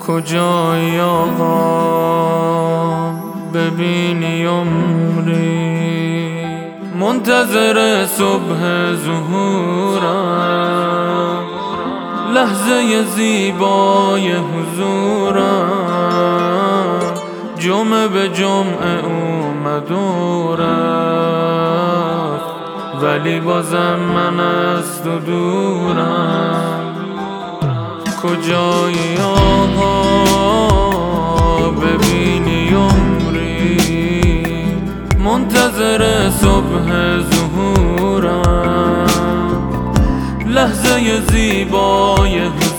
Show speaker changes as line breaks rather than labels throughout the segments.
کجایی آقا ببینی عمری، منتظر صبح ظهورم، لحظه زیبای حضورم، جمعه به جمعه اومد و رفت، ولی بازم من از تو دورم. کجایی آقا ببینی عمری، منتظر صبح ظهورم، لحظه زیبای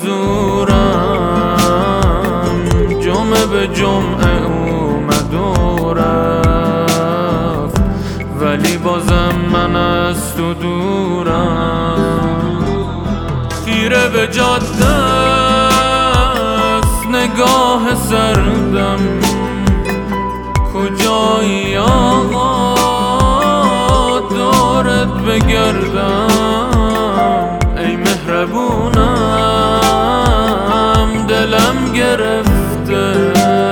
حضورم، جمعه به جمعه اومد و رفت، ولی بازم من از تو دورم. خیره به جاده است نگاه سردم، کجایی آقا دورت بگردم، ای مهربونم دلم گرفته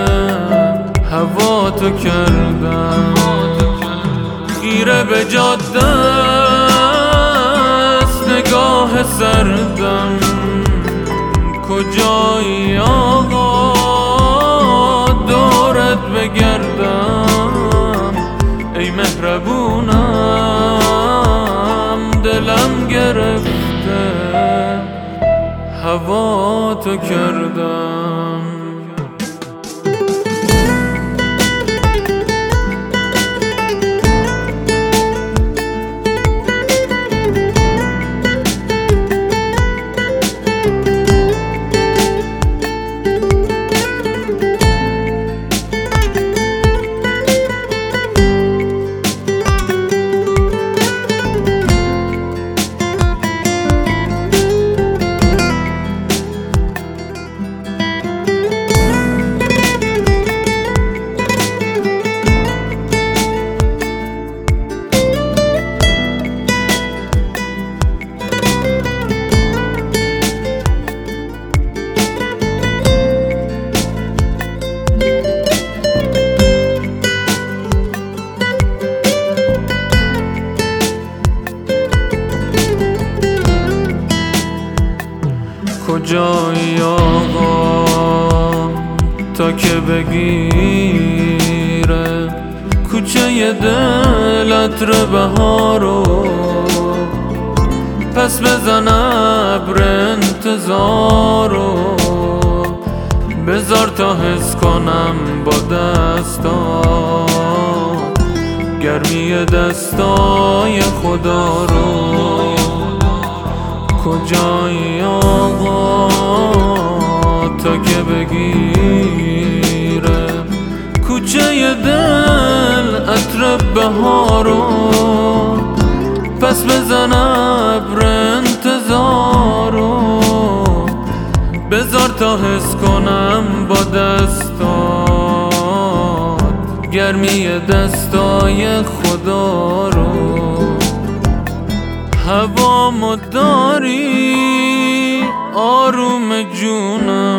هوا تو کردم. خیره به جاده است نگاه سردم، کجایی آقا دورت بگردم، ای مهربونم دلم گرفته هوا تو کردم. کجایی آقا تا که بگیره کوچه دل عطر بهارو، پس بزن ابر انتظارو، بذار تا حس کنم با دستا گرمی دستای خدا رو. کجایی آقا تا که بگیره کوچه دل عطر بهارو، پس بزن ابر انتظارو، بذار تا حس کنم با دستات گرمی دستای خدا رو. هوامو داری آروم جونم،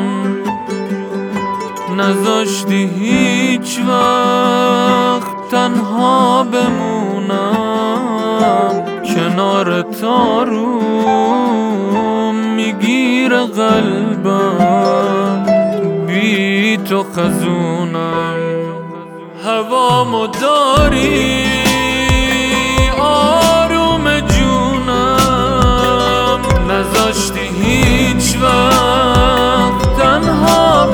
نذاشتی هیچ وقت تنها بمونم، کنار تارو میگیره قلبم، بی تو خزونم. هوامو داری نذاشتی هیچ وقت تنها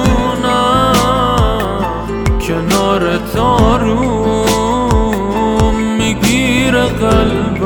بمونم، کنار تارو میگیره قلبم،